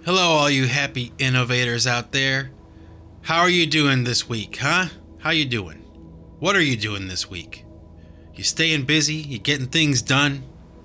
Hello, all you happy innovators out there. How are you doing this week, huh? How you doing? What are you doing this week? You staying busy? You getting things done?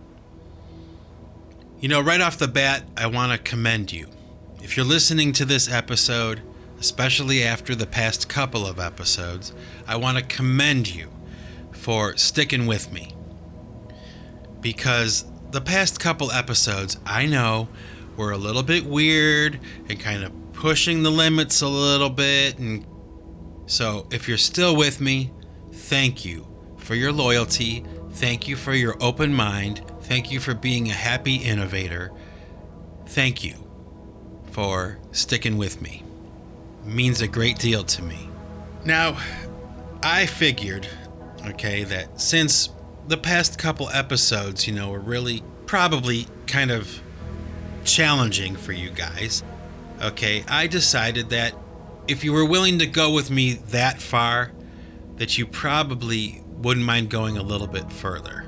You know, right off the bat, I want to commend you. If you're listening to this episode, especially after the past couple of episodes, I want to commend you for sticking with me. Because the past couple episodes, I know, were a little bit weird and kind of pushing the limits a little bit. And so if you're still with me, thank you for your loyalty. Thank you for your open mind. Thank you for being a happy innovator. Thank you for sticking with me. It means a great deal to me. Now, I figured, that since the past couple episodes, were really probably kind of challenging for you guys, I decided that if you were willing to go with me that far, that you probably wouldn't mind going a little bit further.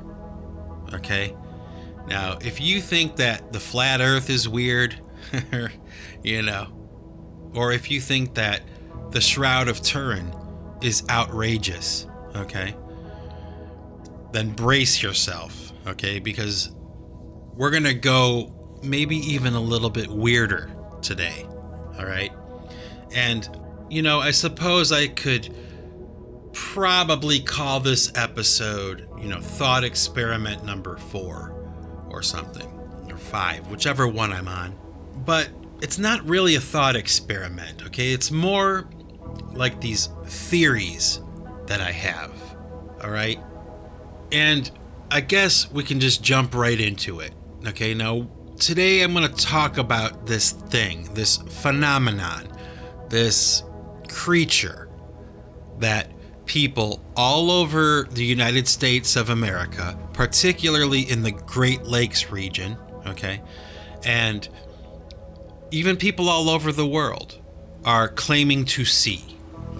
Now, if you think that the flat earth is weird, or if you think that the Shroud of Turin is outrageous, then brace yourself, because we're going to go maybe even a little bit weirder today, all right? And, I suppose I could probably call this episode, Thought Experiment number 4 or something, or 5, whichever one I'm on. But it's not really a thought experiment, It's more like these theories that I have, all right? And I guess we can just jump right into it, Now, today I'm going to talk about this thing, this phenomenon, this creature that people all over the United States of America, particularly in the Great Lakes region, and even people all over the world are claiming to see,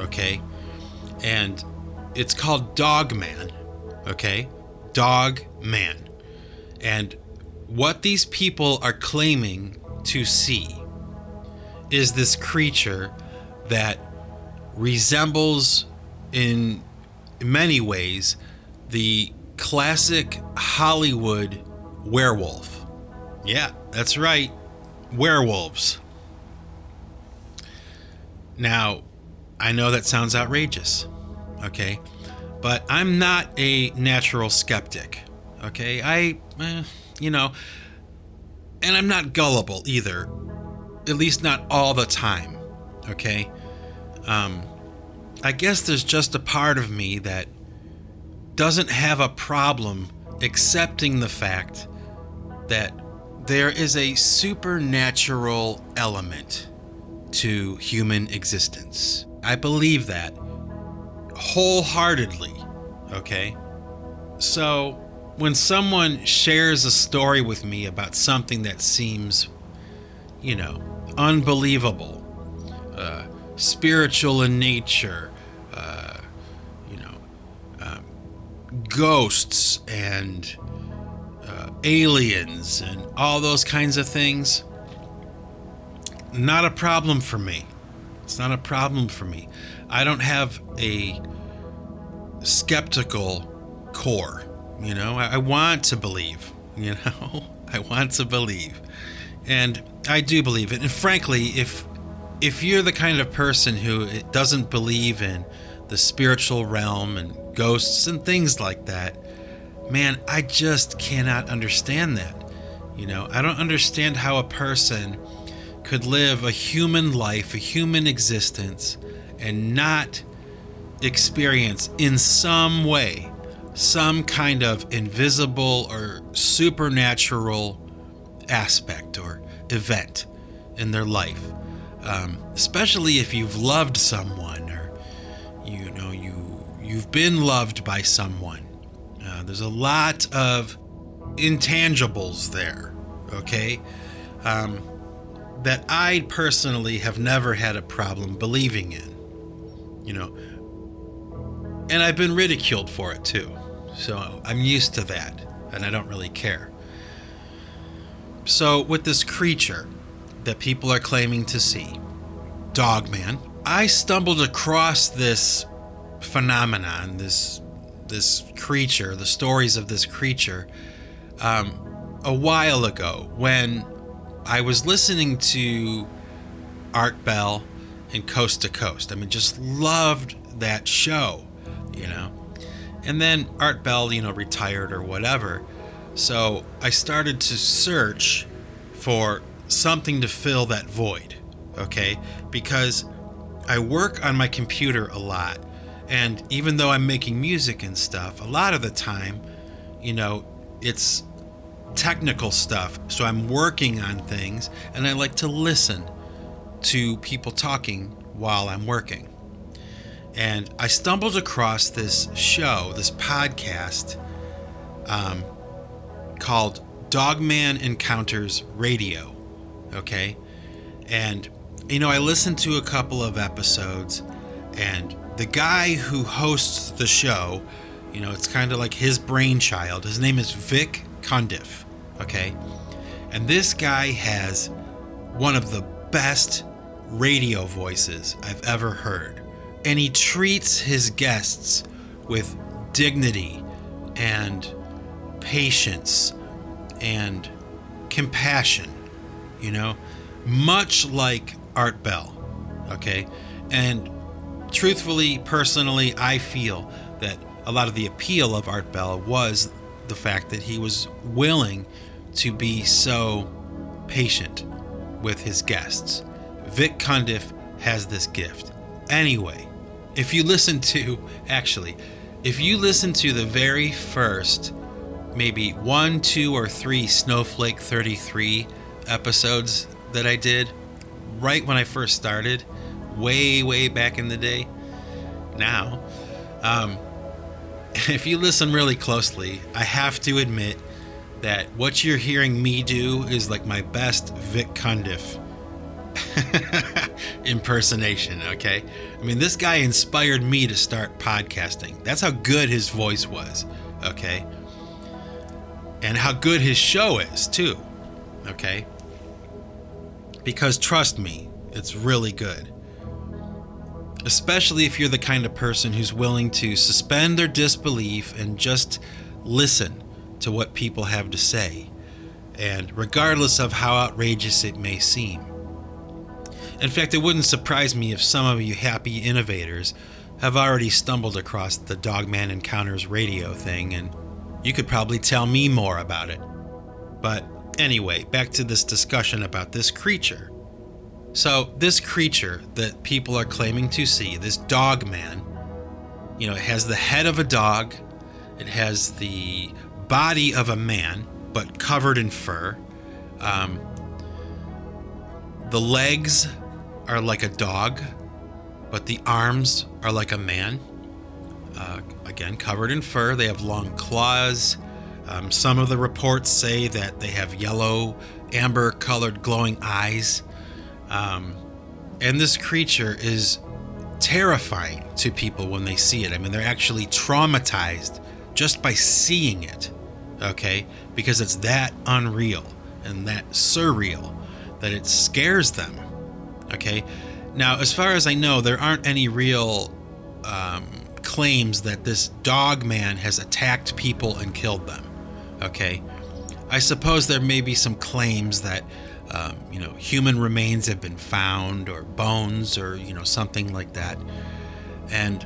and it's called Dogman, Dogman. And what these people are claiming to see is this creature that resembles in many ways the classic Hollywood werewolf. Yeah, that's right, werewolves. Now, I know that sounds outrageous, but I'm not a natural skeptic, and I'm not gullible either, at least not all the time, I guess there's just a part of me that doesn't have a problem accepting the fact that there is a supernatural element to human existence. I believe that wholeheartedly, So when someone shares a story with me about something that seems, unbelievable, spiritual in nature, ghosts and aliens and all those kinds of things, not a problem for me. It's not a problem for me. I don't have a skeptical core. I want to believe, I want to believe. And I do believe it. And frankly, if you're the kind of person who doesn't believe in the spiritual realm and ghosts and things like that, man, I just cannot understand that. I don't understand how a person could live a human life, a human existence, and not experience in some way some kind of invisible or supernatural aspect or event in their life, especially if you've loved someone or you've been loved by someone. There's a lot of intangibles there, that I personally have never had a problem believing in, and I've been ridiculed for it too. So I'm used to that, and I don't really care. So with this creature, that people are claiming to see, Dogman. I stumbled across this phenomenon, this creature, the stories of this creature, a while ago when I was listening to Art Bell and Coast to Coast. I mean, just loved that show, you know. And then Art Bell, you know, retired or whatever. So I started to search for something to fill that void, okay? Because I work on my computer a lot. And even though I'm making music and stuff, a lot of the time, you know, it's technical stuff. So I'm working on things and I like to listen to people talking while I'm working. And I stumbled across this show, this podcast, called Dogman Encounters Radio. Okay. And, you know, I listened to a couple of episodes, and the guy who hosts the show, you know, it's kind of like his brainchild. His name is Vic Cundiff. Okay. And this guy has one of the best radio voices I've ever heard. And he treats his guests with dignity and patience and compassion, you know, much like Art Bell, okay? And truthfully, personally, I feel that a lot of the appeal of Art Bell was the fact that he was willing to be so patient with his guests. Vic Cundiff has this gift. Anyway, if you listen to the very first maybe 1, 2, or 3 Snowflake 33 episodes that I did right when I first started, way back in the day, now, if you listen really closely, I have to admit that what you're hearing me do is like my best Vic Cundiff impersonation, okay? I mean, this guy inspired me to start podcasting. That's how good his voice was, okay? And how good his show is, too, okay? Because trust me, it's really good. Especially if you're the kind of person who's willing to suspend their disbelief and just listen to what people have to say, and regardless of how outrageous it may seem. In fact, it wouldn't surprise me if some of you happy innovators have already stumbled across the Dogman Encounters radio thing, and you could probably tell me more about it. But anyway, back to this discussion about this creature. So this creature that people are claiming to see, this Dogman, you know, it has the head of a dog, it has the body of a man, but covered in fur. The legs are like a dog, but the arms are like a man. Again, covered in fur. They have long claws. Some of the reports say that they have yellow, amber-colored glowing eyes. And this creature is terrifying to people when they see it. I mean, they're actually traumatized just by seeing it, okay? Because it's that unreal and that surreal that it scares them, okay? Now, as far as I know, there aren't any real claims that this Dogman has attacked people and killed them, okay? I suppose there may be some claims that human remains have been found, or bones, or, something like that. And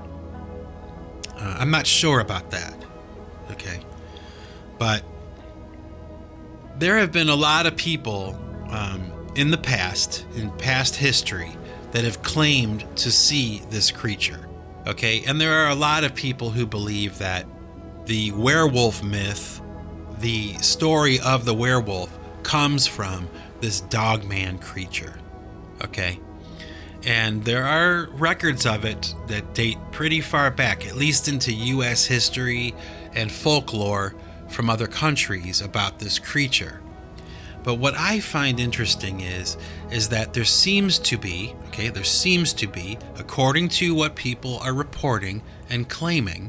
I'm not sure about that, okay? But there have been a lot of people in the past, in past history, that have claimed to see this creature, okay? And there are a lot of people who believe that the werewolf myth, the story of the werewolf, comes from this Dogman creature, okay? And there are records of it that date pretty far back, at least into U.S. history and folklore from other countries about this creature. But what I find interesting is that there seems to be, according to what people are reporting and claiming,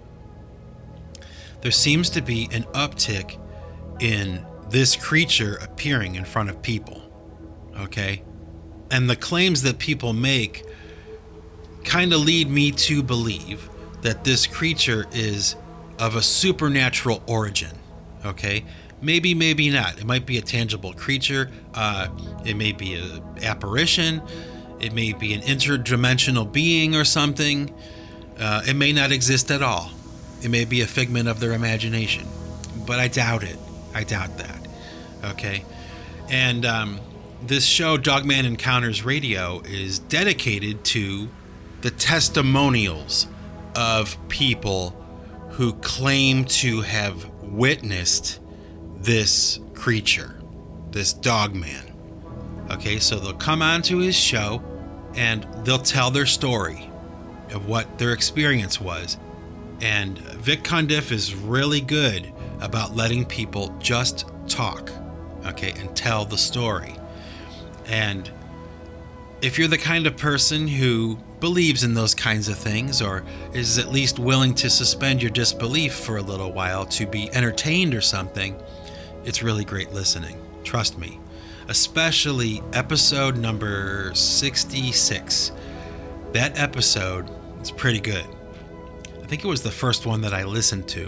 there seems to be an uptick in this creature appearing in front of people, Okay? And the claims that people make kind of lead me to believe that this creature is of a supernatural origin. Okay? Maybe, maybe not. It might be a tangible creature. It may be an apparition. It may be an interdimensional being or something. It may not exist at all. It may be a figment of their imagination. But I doubt it. I doubt that. Okay? And this show, Dogman Encounters Radio, is dedicated to the testimonials of people who claim to have witnessed this creature, this Dogman. Okay, so they'll come onto his show and they'll tell their story of what their experience was. And Vic Condiff is really good about letting people just talk, okay, and tell the story. And if you're the kind of person who believes in those kinds of things, or is at least willing to suspend your disbelief for a little while to be entertained or something, it's really great listening. Trust me. Especially episode number 66. That episode is pretty good. I think it was the first one that I listened to.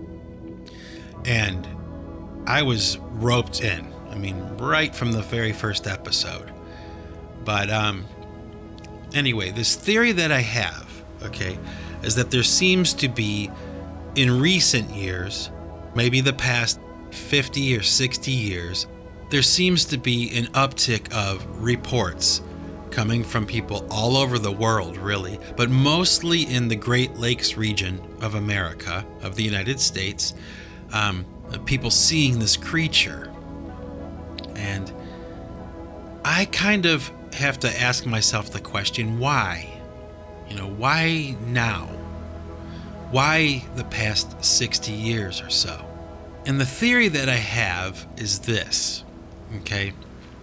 And I was roped in. I mean, right from the very first episode. But anyway, this theory that I have, okay, is that there seems to be, in recent years, maybe the past 50 or 60 years, there seems to be an uptick of reports coming from people all over the world, really, but mostly in the Great Lakes region of America, of the United States, people seeing this creature. And I kind of have to ask myself the question, why? You know, why now? Why the past 60 years or so? And the theory that I have is this, okay?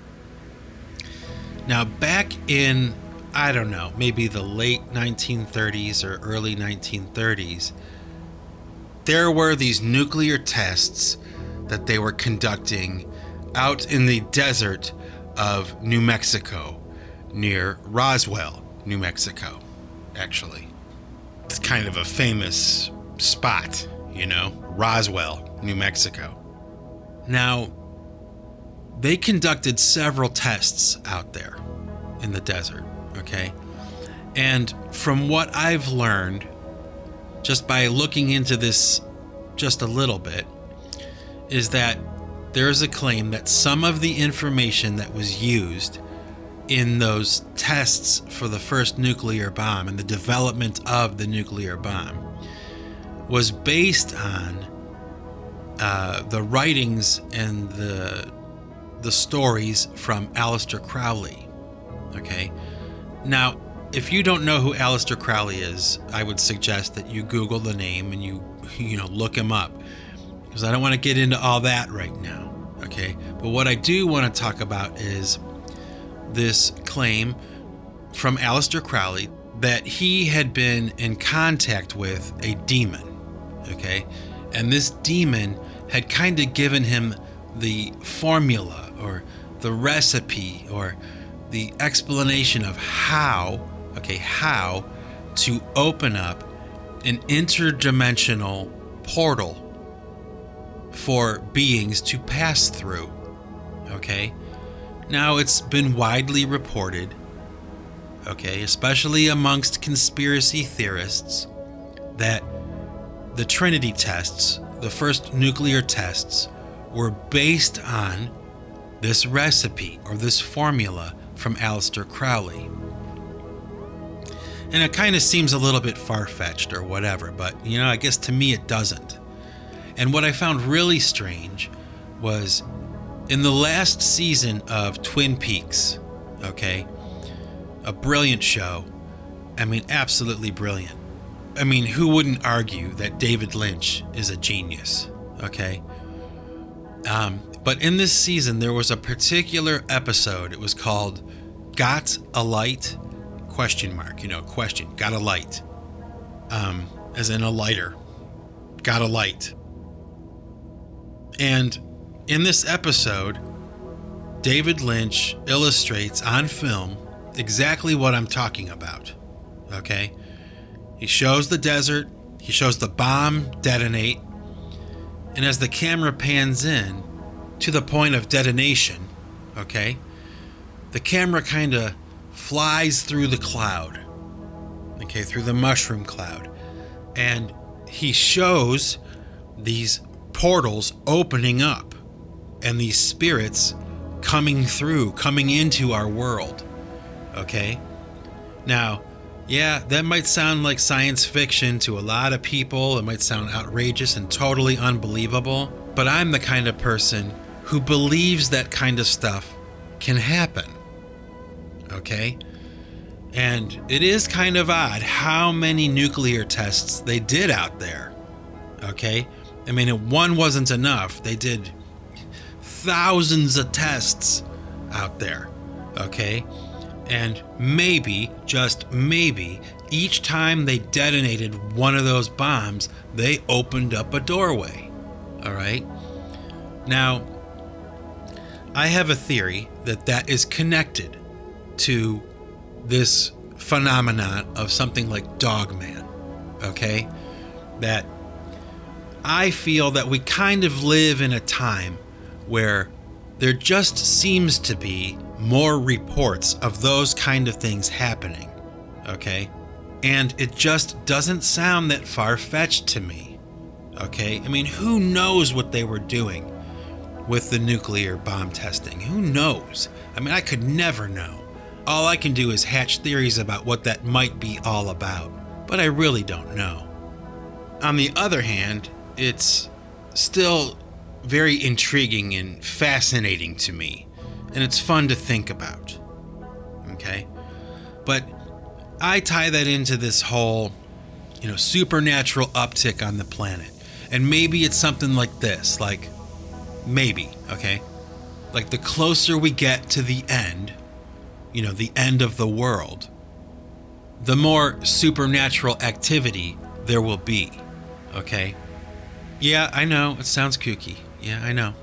Now, back in, I don't know, maybe the late 1930s or early 1930s, there were these nuclear tests that they were conducting out in the desert of New Mexico, near Roswell, New Mexico, actually. It's kind of a famous spot, you know, Roswell, New Mexico. Now, they conducted several tests out there in the desert, okay? And from what I've learned, just by looking into this just a little bit, is that there's a claim that some of the information that was used in those tests for the first nuclear bomb and the development of the nuclear bomb was based on the writings and the stories from Aleister Crowley. Okay? Now, if you don't know who Aleister Crowley is, I would suggest that you Google the name and you look him up, because I don't want to get into all that right now. Okay? But what I do want to talk about is this claim from Aleister Crowley that he had been in contact with a demon. Okay? And this demon had kind of given him the formula or the recipe or the explanation of how to open up an interdimensional portal for beings to pass through. Okay? Now, it's been widely reported, okay, especially amongst conspiracy theorists, that the Trinity tests, the first nuclear tests, were based on this recipe or this formula from Aleister Crowley. And it kind of seems a little bit far-fetched or whatever, but, I guess to me it doesn't. And what I found really strange was in the last season of Twin Peaks, okay, a brilliant show. I mean, absolutely brilliant. I mean, who wouldn't argue that David Lynch is a genius, okay? But in this season, there was a particular episode. It was called Got a Light? Question, got a light. As in a lighter. Got a light. And in this episode, David Lynch illustrates on film exactly what I'm talking about. Okay? He shows the desert, he shows the bomb detonate, and as the camera pans in to the point of detonation, okay, the camera kind of flies through the cloud, okay, through the mushroom cloud, and he shows these portals opening up and these spirits coming through, coming into our world, okay? Now, yeah, that might sound like science fiction to a lot of people. It might sound outrageous and totally unbelievable, but I'm the kind of person who believes that kind of stuff can happen, okay? And it is kind of odd how many nuclear tests they did out there, okay? I mean, one wasn't enough. They did thousands of tests out there, okay? And maybe, just maybe, each time they detonated one of those bombs, they opened up a doorway, all right? Now, I have a theory that that is connected to this phenomenon of something like Dogman, okay? That I feel that we kind of live in a time where there just seems to be more reports of those kind of things happening, okay? And it just doesn't sound that far-fetched to me, okay? I mean, who knows what they were doing with the nuclear bomb testing? Who knows? I mean, I could never know. All I can do is hatch theories about what that might be all about, but I really don't know. On the other hand, it's still very intriguing and fascinating to me, and it's fun to think about, okay? But I tie that into this whole, supernatural uptick on the planet, and maybe it's something like this, like, maybe, okay? Like the closer we get to the end, the end of the world, the more supernatural activity there will be, okay? Yeah, I know, it sounds kooky. Yeah, I know.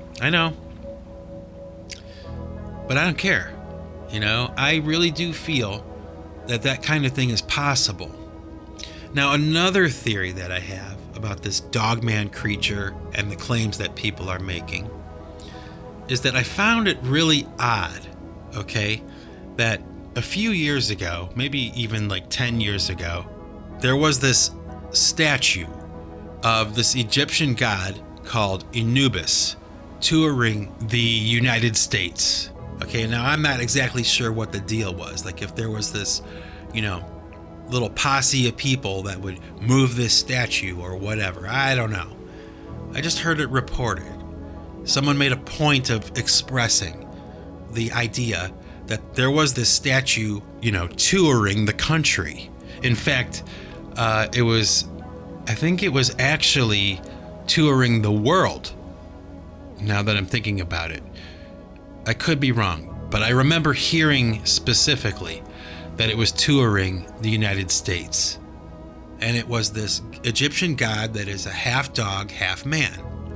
But I don't care. I really do feel that that kind of thing is possible. Now, another theory that I have about this Dogman creature and the claims that people are making is that I found it really odd, okay, that a few years ago, maybe even like 10 years ago, there was this statue of this Egyptian god called Anubis touring the United States. Okay, now I'm not exactly sure what the deal was. Like if there was this, little posse of people that would move this statue or whatever. I don't know. I just heard it reported. Someone made a point of expressing the idea that there was this statue, touring the country. In fact, I think it was actually touring the world, now that I'm thinking about it. I could be wrong, but I remember hearing specifically that it was touring the United States. And it was this Egyptian god that is a half dog, half man.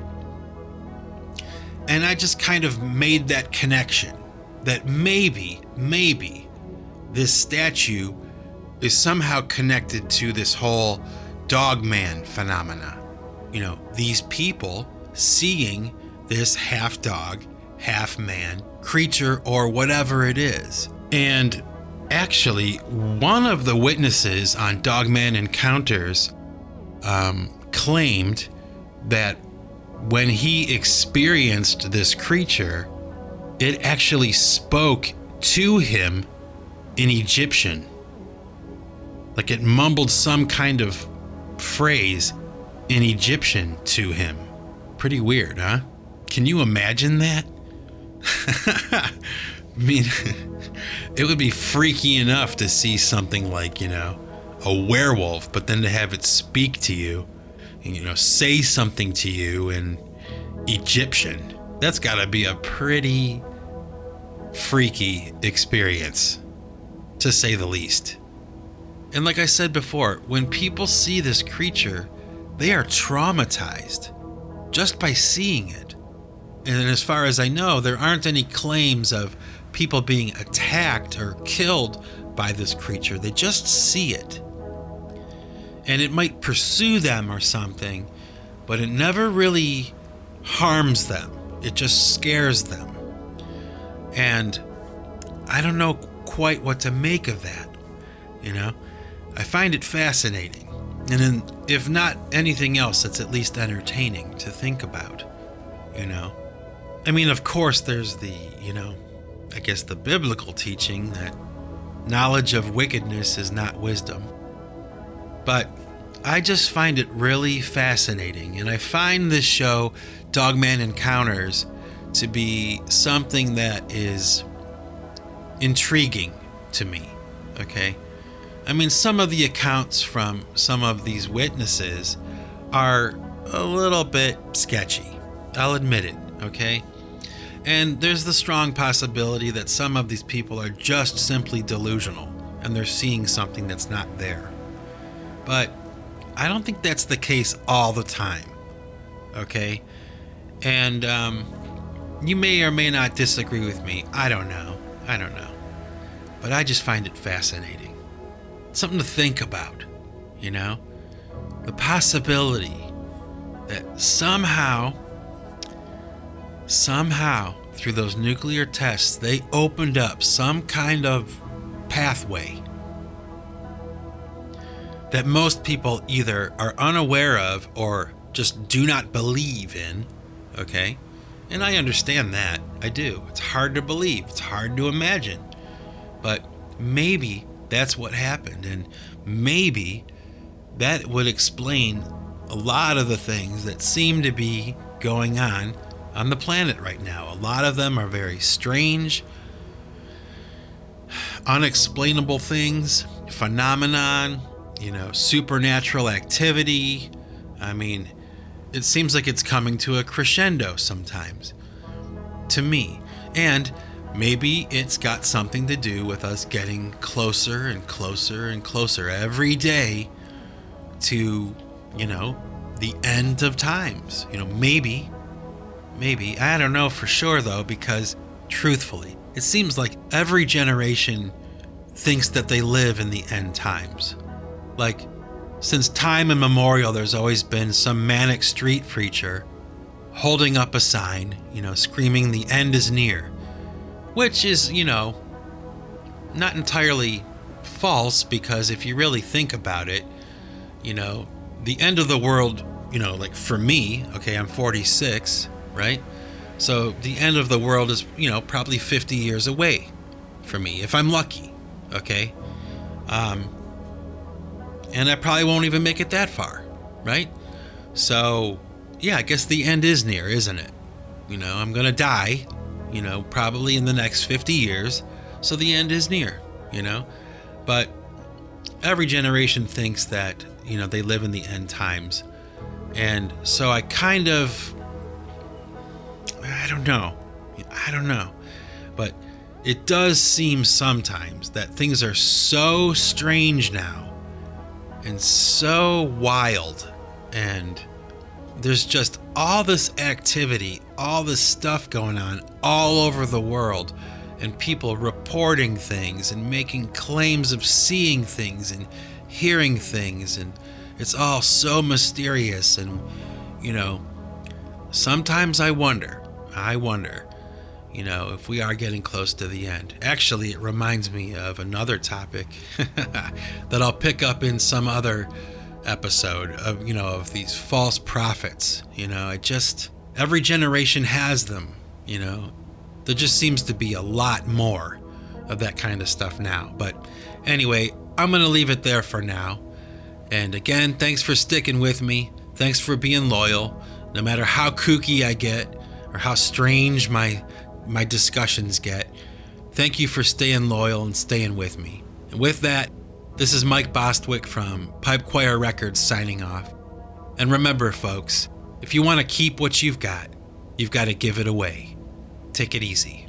And I just kind of made that connection that maybe this statue is somehow connected to this whole Dogman phenomena. These people seeing this half dog, half man creature or whatever it is. And actually, one of the witnesses on Dogman Encounters claimed that when he experienced this creature, it actually spoke to him in Egyptian. Like it mumbled some kind of phrase in Egyptian to him. Pretty weird, huh? Can you imagine that? I mean, it would be freaky enough to see something like, a werewolf, but then to have it speak to you and, say something to you in Egyptian. That's got to be a pretty freaky experience, to say the least. And like I said before, when people see this creature, they are traumatized just by seeing it. And as far as I know, there aren't any claims of people being attacked or killed by this creature. They just see it. And it might pursue them or something, but it never really harms them. It just scares them. And I don't know quite what to make of that, you know? I find it fascinating. And if not anything else, it's at least entertaining to think about, you know? I mean, of course, there's the, I guess the biblical teaching that knowledge of wickedness is not wisdom. But I just find it really fascinating, and I find this show, Dogman Encounters, to be something that is intriguing to me, okay? I mean, some of the accounts from some of these witnesses are a little bit sketchy. I'll admit it, okay? And there's the strong possibility that some of these people are just simply delusional and they're seeing something that's not there. But I don't think that's the case all the time, okay? And you may or may not disagree with me. I don't know. But I just find it fascinating. Something to think about, you know? The possibility that somehow, through those nuclear tests, they opened up some kind of pathway that most people either are unaware of or just do not believe in, okay? And I understand that. I do. It's hard to believe. It's hard to imagine. But maybe that's what happened. And maybe that would explain a lot of the things that seem to be going on the planet right now. A lot of them are very strange, unexplainable things, phenomenon, supernatural activity. I mean, it seems like it's coming to a crescendo sometimes, to me. And maybe it's got something to do with us getting closer and closer and closer every day to, the end of times. Maybe, I don't know for sure though, because truthfully, it seems like every generation thinks that they live in the end times. Like, since time immemorial, there's always been some manic street preacher holding up a sign, screaming the end is near, which is, not entirely false, because if you really think about it, the end of the world, like for me, okay, I'm 46, right? So the end of the world is, probably 50 years away for me, if I'm lucky, okay? And I probably won't even make it that far, right? So, yeah, I guess the end is near, isn't it? I'm going to die, probably in the next 50 years. So the end is near, But every generation thinks that, they live in the end times. And so I kind of, I don't know. But it does seem sometimes that things are so strange now, and so wild, and there's just all this activity, all this stuff going on all over the world, and people reporting things and making claims of seeing things and hearing things, and it's all so mysterious. And sometimes I wonder if we are getting close to the end. Actually, it reminds me of another topic that I'll pick up in some other episode of these false prophets. Every generation has them, there just seems to be a lot more of that kind of stuff now. But anyway, I'm going to leave it there for now. And again, thanks for sticking with me. Thanks for being loyal, no matter how kooky I get or how strange my discussions get. Thank you for staying loyal and staying with me. And with that, this is Mike Bostwick from Pipe Choir Records signing off. And remember, folks, if you want to keep what you've got to give it away. Take it easy.